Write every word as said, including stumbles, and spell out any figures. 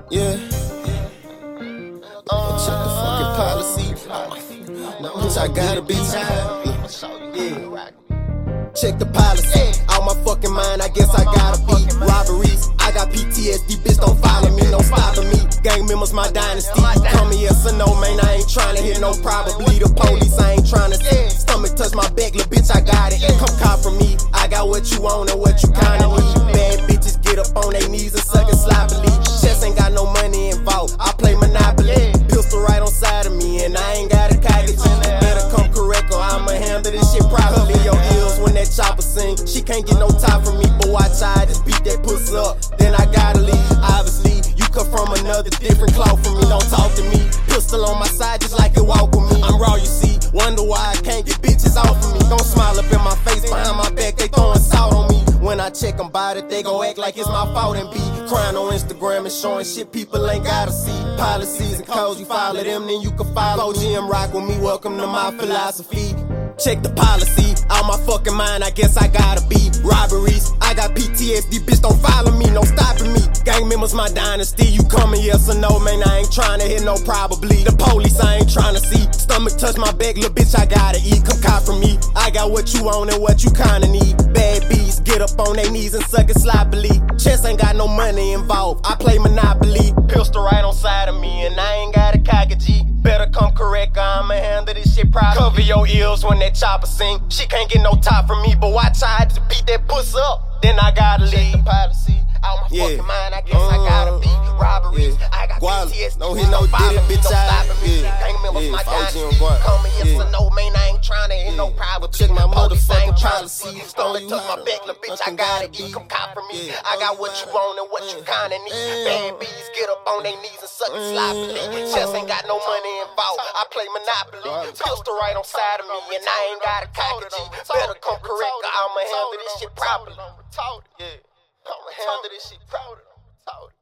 Yeah. Uh, check the fucking policy. Now bitch, I gotta be tired. Yeah. Check the policy. Out my fucking mind, I guess I gotta be. Robberies, I got P T S D, bitch, don't follow me, no stopping me. Gang members, my dynasty. You come here, so no, man, I ain't tryna hit no probably. The police, I ain't tryna see. Stomach touch my back, little bitch, I got it. Come cop from me, I got what you want and what you kinda need. Bad bitches get up on their knees and suck it sloppily. Chess ain't got no money involved, I play Monopoly. Pistol right on side of me, and I ain't got a cockage. Better come correct or I'ma handle this shit properly. Your ears when that chopper sing, she can't get no top from me. But watch I just beat that pussy up, then I gotta leave. Obviously, you come from another different cloth from me. Don't talk to me. Pistol on my side just like it walk with me. I'm raw, you see. Wonder why I can't get bitches off of me. Don't smile up in my face, behind my back they throwing salt on me. When I check them about it, they gon' act like it's my fault and be crying on Instagram and showing shit people ain't gotta see. Policies and codes, you follow them, then you can follow O G and rock with me. Welcome to my philosophy. Check the policy, out my fucking mind, I guess I gotta be. Robberies, I got P T S D, bitch, don't follow me, no stopping me. Gang members, my dynasty, you coming, yes or no, man, I ain't tryna hit no probably. The police, I ain't tryna see. Stomach touch my back, little bitch, I gotta eat. Come cop from me, I got what you want and what you kinda need. Bad bees, get up on their knees and suck it sloppily. Chess ain't got no money involved, I play Monopoly. Pistol right on side of me, and I ain't got a cock G. Better come correct, or I'ma handle this shit properly. Cover your ears when that chopper sing. She can't get no top from me, but watch I just beat that pussy up, then I gotta leave. The policy, out my yeah. fucking mind, I guess uh, I gotta be. Robberies, yeah. I got P T S D, don't hit no diddy, bitch, I yeah. Gang members, yeah. my dynasty. Come here, yeah. so no, man, I ain't tryna hit yeah. no private. Check my motherfucking policy. Stomach touch my back, little bitch, I gotta eat. Come cop from me, yeah. I got what you want and what you kinda need. Bad bees, get up on their knees and suck it sloppily. Chess ain't got no money involved, I play Monopoly. Pistol right on side of me, and I ain't got a cock G. Better come correct, or I'ma handle this shit properly. Yeah, I'ma handle this shit properly.